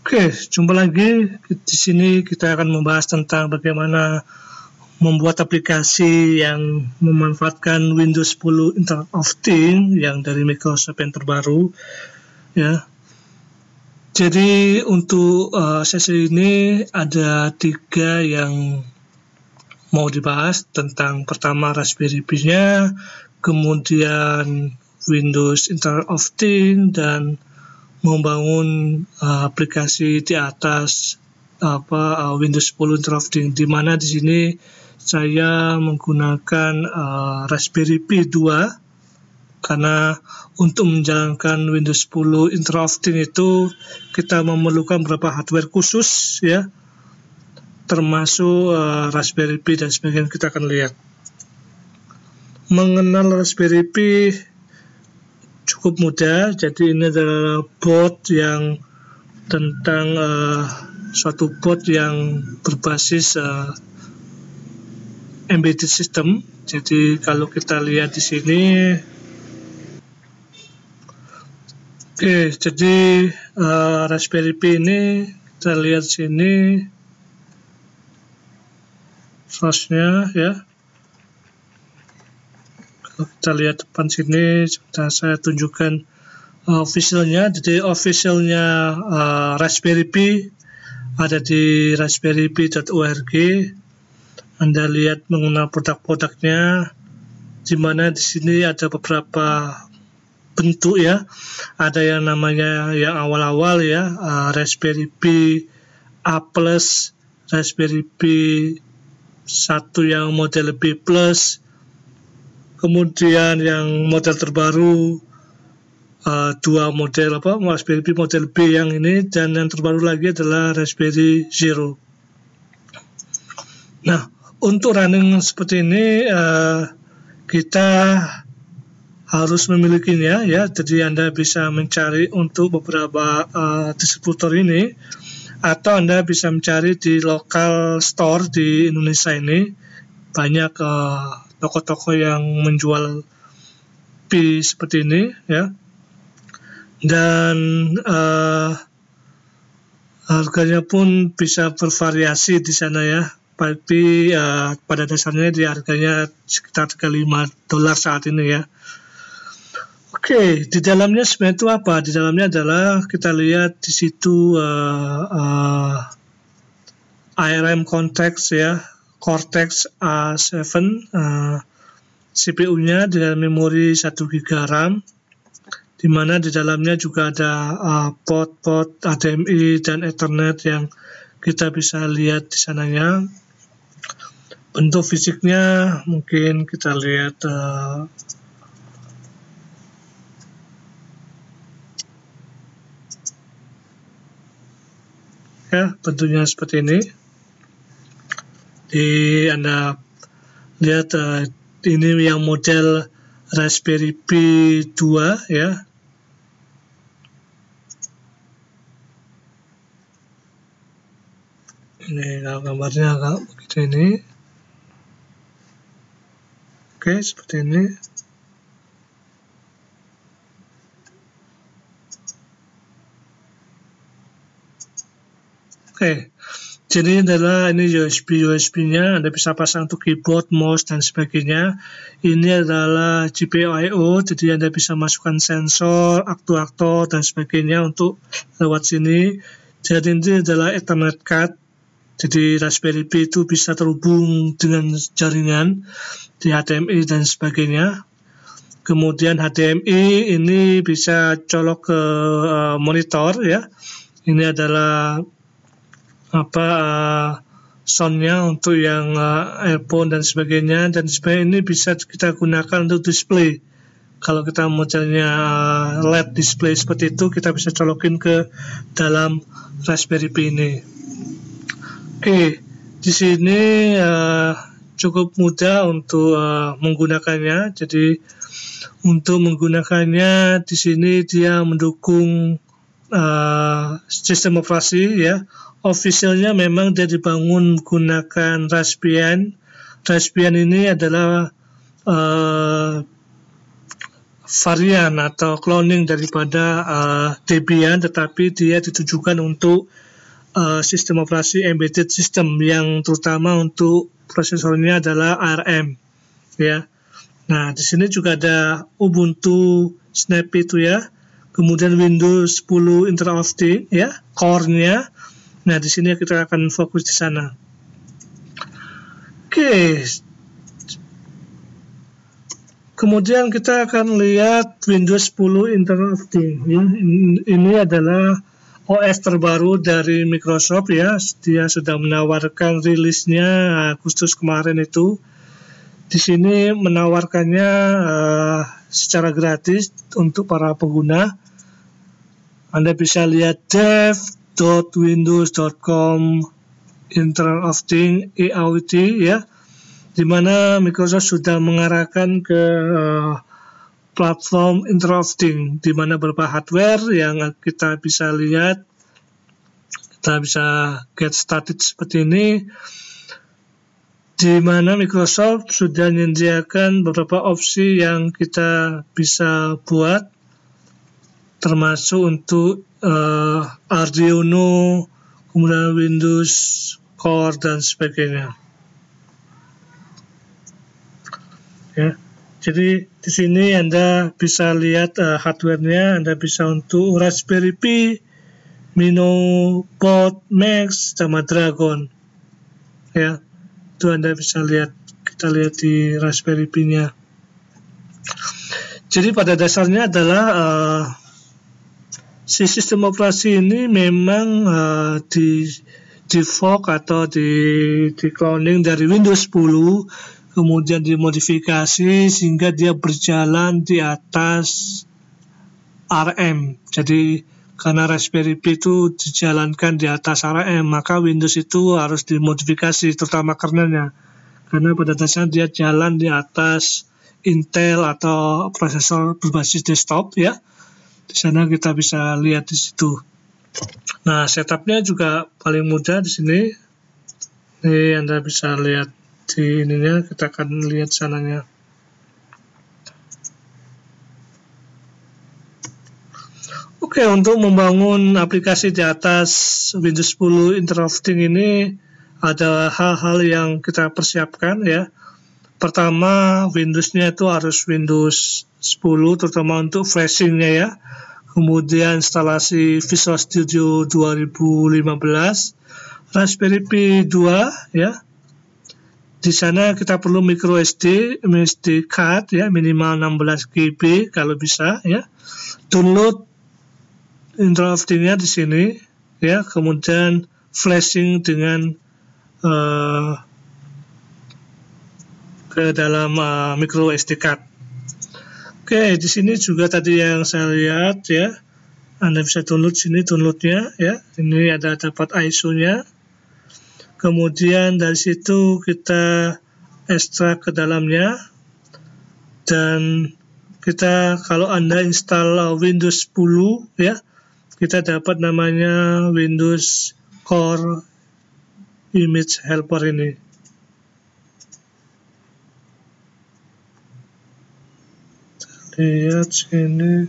Oke, jumpa lagi. Di sini kita akan membahas tentang bagaimana membuat aplikasi yang memanfaatkan Windows 10 Internet of Things yang dari Microsoft yang terbaru, ya. Jadi untuk sesi ini ada 3 yang mau dibahas, tentang pertama Raspberry Pi-nya, kemudian Windows Internet of Things, dan membangun aplikasi di atas Windows 10 Internet of Things, di mana di sini saya menggunakan Raspberry Pi 2 karena untuk menjalankan Windows 10 Internet of Things itu kita memerlukan beberapa hardware khusus, ya, termasuk Raspberry Pi dan sebagainya. Kita akan lihat mengenal Raspberry Pi cukup mudah. Jadi ini adalah board yang tentang suatu board yang berbasis embedded system. Jadi kalau kita lihat di sini, jadi Raspberry Pi ini kita lihat sini source-nya, ya. Kalau kita lihat depan sini, sebentar saya tunjukkan official-nya. Jadi official-nya Raspberry Pi ada di raspberrypi.org. Anda lihat mengenal produk-produknya, di mana di sini ada beberapa bentuk, ya. Ada yang namanya yang awal-awal, ya, Raspberry Pi A+, Raspberry Pi 1 yang model B+, kemudian yang model terbaru 2 model Raspberry Pi model B yang ini, dan yang terbaru lagi adalah Raspberry Zero. Nah, untuk running seperti ini kita harus memilikinya, ya. Jadi Anda bisa mencari untuk beberapa distributor ini, atau Anda bisa mencari di local store di Indonesia ini. Banyak toko-toko yang menjual Pi seperti ini, ya. Dan harganya pun bisa bervariasi di sana, ya. Tapi pada dasarnya di harganya sekitar $35 saat ini, ya. Oke, di dalamnya sebenarnya itu apa? Di dalamnya adalah kita lihat di situ ARM Cortex, ya, Cortex A7, CPU-nya dengan memori 1 GB RAM, di mana di dalamnya juga ada port HDMI dan Ethernet yang kita bisa lihat di sananya. Bentuk fisiknya mungkin kita lihat ya, bentuknya seperti ini. Anda lihat ini yang model Raspberry Pi 2, ya. Ini gambarnya agak begitu ini. Oke, seperti ini. Oke, jadi adalah ini USB-nya, Anda bisa pasang untuk keyboard, mouse, dan sebagainya. Ini adalah GPIO, jadi Anda bisa masukkan sensor, aktuator, dan sebagainya untuk lewat sini. Jadi ini adalah Ethernet card, jadi Raspberry Pi itu bisa terhubung dengan jaringan di HDMI dan sebagainya. Kemudian HDMI ini bisa colok ke monitor, ya. Ini adalah sound-nya untuk yang earphone dan sebagainya, dan ini bisa kita gunakan untuk display. Kalau kita modelnya LED display seperti itu, kita bisa colokin ke dalam Raspberry Pi ini. Oke, di sini cukup mudah untuk menggunakannya. Jadi untuk menggunakannya di sini dia mendukung sistem operasi, ya. Officialnya memang dia dibangun menggunakan Raspbian. Raspbian ini adalah varian atau cloning daripada Debian, tetapi dia ditujukan untuk sistem operasi embedded system yang terutama untuk prosesornya adalah ARM, ya. Nah, di sini juga ada Ubuntu Snap itu ya, kemudian Windows 10 Internet of Things ya, core-nya. Nah, di sini kita akan fokus di sana. Oke. Kemudian kita akan lihat Windows 10 Internet of Things ya. Ini adalah OS terbaru dari Microsoft ya. Dia sudah menawarkan rilisnya Agustus kemarin itu. Di sini menawarkannya secara gratis untuk para pengguna. Anda bisa lihat dev.windows.com Internet of Things EAUT ya, di mana Microsoft sudah mengarahkan ke platform Internet of Things, di mana beberapa hardware yang kita bisa lihat, kita bisa get started seperti ini, di mana Microsoft sudah menyediakan beberapa opsi yang kita bisa buat, termasuk untuk Arduino, kemudian Windows Core dan sebagainya. Ya, jadi di sini Anda bisa lihat hardware-nya. Anda bisa untuk Raspberry Pi, Mino, Board, Max, sama Dragon. Ya. Itu Anda bisa lihat, kita lihat di Raspberry Pi-nya. Jadi pada dasarnya adalah si sistem operasi ini memang di fork atau di cloning dari Windows 10, kemudian dimodifikasi sehingga dia berjalan di atas ARM. Jadi karena Raspberry Pi itu dijalankan di atas ARM, maka Windows itu harus dimodifikasi, terutama kernelnya. Karena pada dasarnya dia jalan di atas Intel atau prosesor berbasis desktop ya. Di sana kita bisa lihat di situ. Nah, setupnya juga paling mudah di sini. Ini Anda bisa lihat di ininya, kita akan lihat sananya. Oke, untuk membangun aplikasi di atas Windows 10 Internet of Things ini ada hal-hal yang kita persiapkan ya. Pertama, Windows-nya itu harus Windows 10, terutama untuk flashing-nya ya. Kemudian instalasi Visual Studio 2015, Raspberry Pi 2 ya. Di sana kita perlu micro SD card ya, minimal 16 GB kalau bisa ya. Download Internet of Things-nya di sini ya, kemudian flashing dengan ke dalam micro SD card. Oke, di sini juga tadi yang saya lihat ya, Anda bisa download sini downloadnya ya. Ini ada dapat ISO-nya. Kemudian dari situ kita ekstrak ke dalamnya, dan kita kalau Anda install Windows 10 ya, kita dapat namanya Windows Core Image Helper ini. Lihat sini,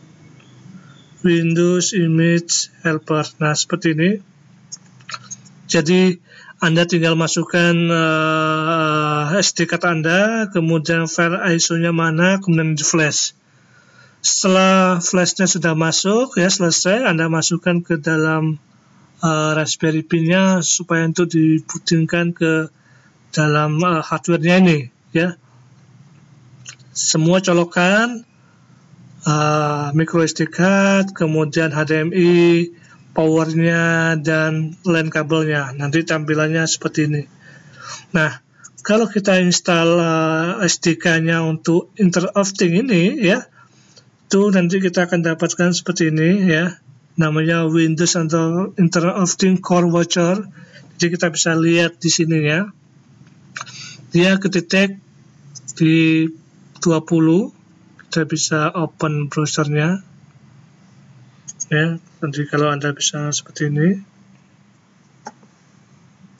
Windows Image Helper. Nah, seperti ini. Jadi Anda tinggal masukkan SD card Anda, kemudian file ISO-nya mana, kemudian di flash. Setelah flashnya sudah masuk ya, selesai, Anda masukkan ke dalam Raspberry Pi-nya supaya itu dibutingkan ke dalam hardware-nya ini ya. Semua colokan, micro SD card, kemudian HDMI, powernya, dan LAN kabelnya. Nanti tampilannya seperti ini. Nah, kalau kita install SDK-nya untuk Internet of Things ini ya, itu nanti kita akan dapatkan seperti ini ya, namanya Windows atau Internet of Things Core Watcher. Jadi kita bisa lihat di sini ya, dia kedetek di 20, kita bisa open browsernya ya. Nanti kalau Anda bisa seperti ini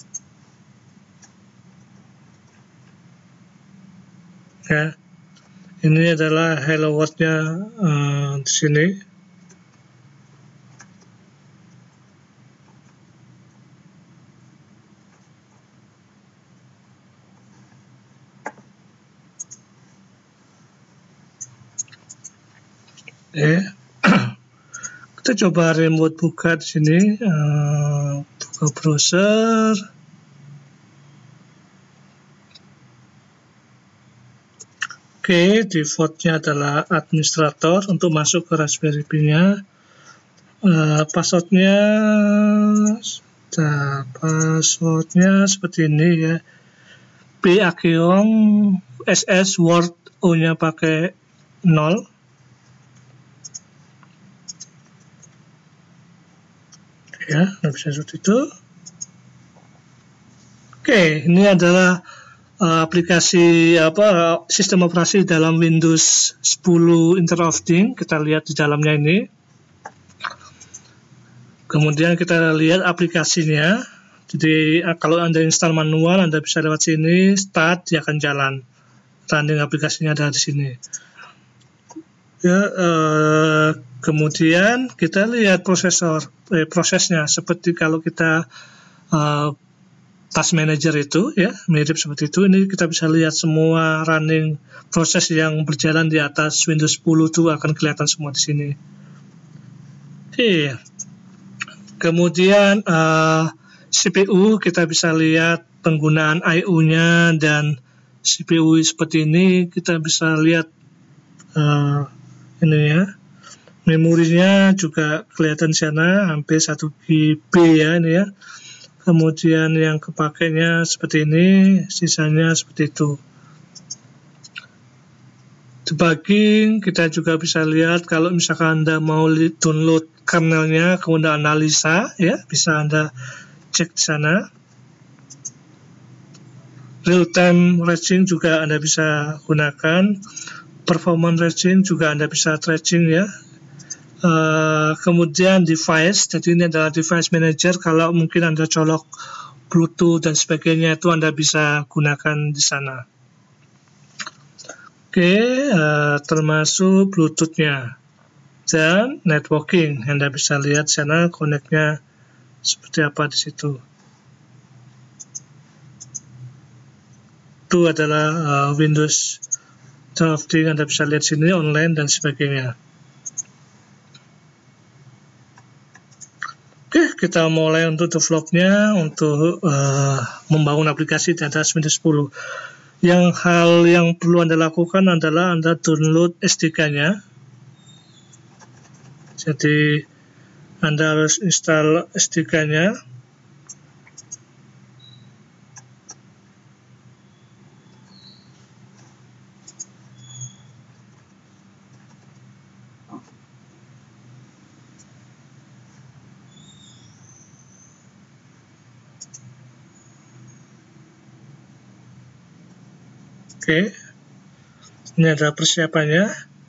ya, Ini adalah hello world-nya di sini. Kita coba remote buka di sini, buka browser. Oke, defaultnya adalah administrator untuk masuk ke Raspberry Pi-nya. Passwordnya seperti ini ya. P Akeong SS Word O-nya pakai 0. Ya, nggak bisa seperti itu. Oke, ini adalah aplikasi sistem operasi dalam Windows 10 Internet of Things. Kita lihat di dalamnya ini. Kemudian kita lihat aplikasinya. Jadi kalau Anda install manual, Anda bisa lewat sini, start, dia akan jalan. Running aplikasinya ada di sini. Ya, kemudian kita lihat prosesnya seperti kalau kita task manager itu ya, mirip seperti itu. Ini kita bisa lihat semua running proses yang berjalan di atas Windows 10 itu akan kelihatan semua di sini. Oke. Kemudian CPU kita bisa lihat penggunaan I/O-nya dan CPU seperti ini. Kita bisa lihat ini ya, memorinya juga kelihatan di sana hampir 1 GB ya ini ya. Kemudian yang kepakainya seperti ini, sisanya seperti itu. Debugging kita juga bisa lihat kalau misalkan Anda mau download kernelnya, kemudian analisa ya, bisa Anda cek di sana. Real time ranging juga Anda bisa gunakan. Performance ranging juga Anda bisa tracing ya. Kemudian device, jadi ini adalah device manager. Kalau mungkin Anda colok Bluetooth dan sebagainya, itu Anda bisa gunakan di sana. Oke, termasuk Bluetooth-nya dan networking. Anda bisa lihat di sana connect-nya seperti apa di situ. Itu adalah Windows Drafting, Anda bisa lihat sini online dan sebagainya. Oke, kita mulai untuk developnya, untuk membangun aplikasi di atas Windows 10. Hal yang perlu Anda lakukan adalah Anda download SDK-nya. Jadi Anda harus install SDK-nya. Oke, ini adalah persiapannya.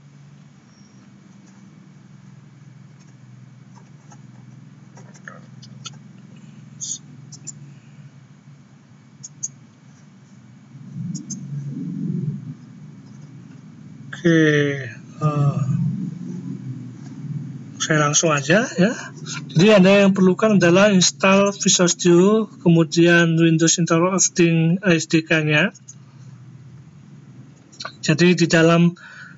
Oke, saya langsung aja ya. Jadi Anda yang perlukan adalah install Visual Studio, kemudian Windows Internet of Things SDK-nya. Jadi di dalam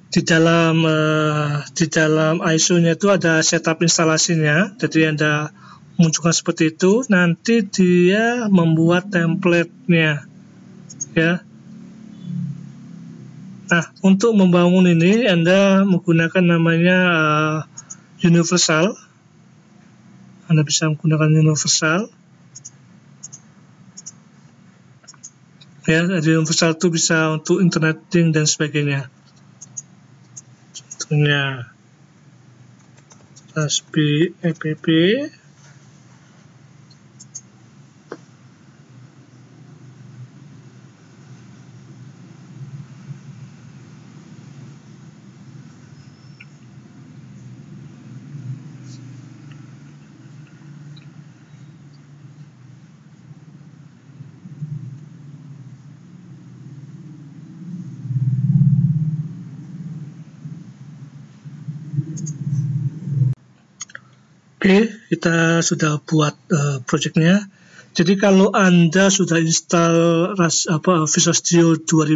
ISO-nya itu ada setup instalasinya. Jadi Anda munculkan seperti itu, nanti dia membuat template-nya ya. Nah, untuk membangun ini Anda menggunakan namanya Universal. Anda bisa menggunakan Universal. Ya, jadi Universal itu bisa untuk interneting dan sebagainya. Contohnya Raspberry app. Oke, kita sudah buat projectnya. Jadi kalau Anda sudah install Visual Studio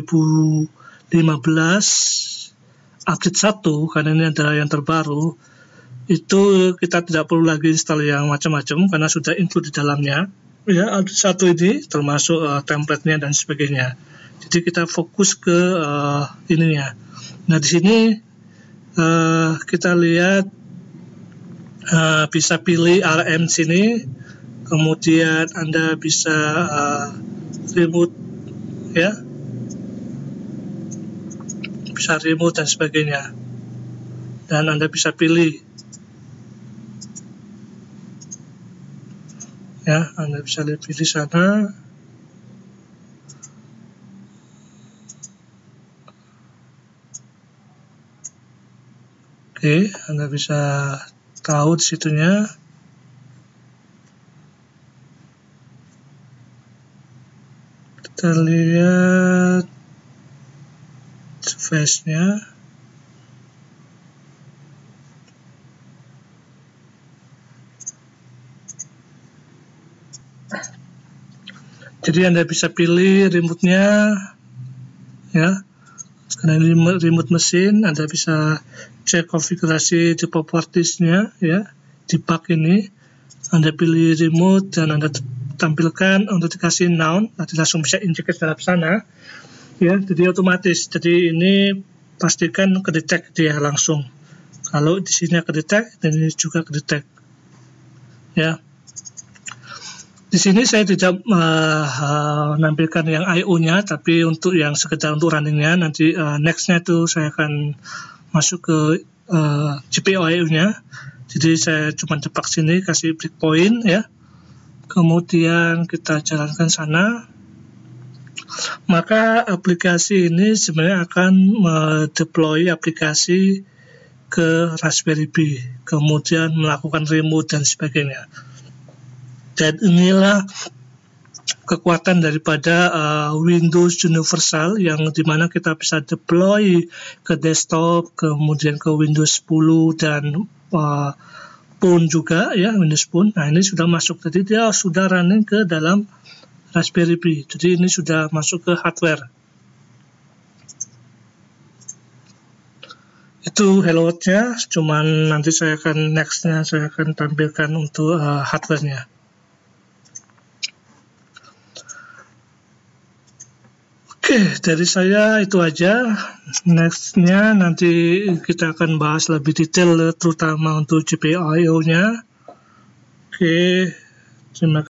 2015 update 1, karena ini adalah yang terbaru, itu kita tidak perlu lagi install yang macam-macam karena sudah include di dalamnya. Ya, update 1 ini termasuk template-nya dan sebagainya. Jadi kita fokus ke ininya. Nah, di sini kita lihat bisa pilih RM sini, kemudian Anda bisa remote, ya, bisa remote dan sebagainya, dan Anda bisa pilih, ya, Anda bisa pilih sana. Oke, Anda bisa tahu di situnya. Kita lihat face-nya. Jadi Anda bisa pilih remote-nya, ya. Karena ini remote mesin, Anda bisa cek konfigurasi di properties-nya, ya, di bug ini. Anda pilih remote dan Anda tampilkan untuk dikasih noun, nanti langsung bisa injek ke dalam sana, ya. Jadi otomatis. Jadi ini pastikan kedetek dia langsung. Kalau di sini kedetek, dan ini juga kedetek, ya. Di sini saya tidak menampilkan yang I/O-nya, tapi untuk yang sekedar untuk running-nya, nanti next-nya itu saya akan masuk ke GPIO I/O-nya. Jadi saya cuma cepak sini, kasih breakpoint, ya. Kemudian kita jalankan sana. Maka aplikasi ini sebenarnya akan deploy aplikasi ke Raspberry Pi, kemudian melakukan remote dan sebagainya. Dan inilah kekuatan daripada Windows Universal, yang dimana kita bisa deploy ke desktop, kemudian ke Windows 10 dan Phone juga, ya, Windows Phone. Nah, ini sudah masuk, jadi dia sudah running ke dalam Raspberry Pi. Jadi ini sudah masuk ke hardware. Itu hello world-nya, cuman nanti saya akan next-nya saya akan tampilkan untuk hardware-nya. Oke, dari saya itu aja. Next-nya nanti kita akan bahas lebih detail, terutama untuk GPIO-nya. Oke, terima kasih.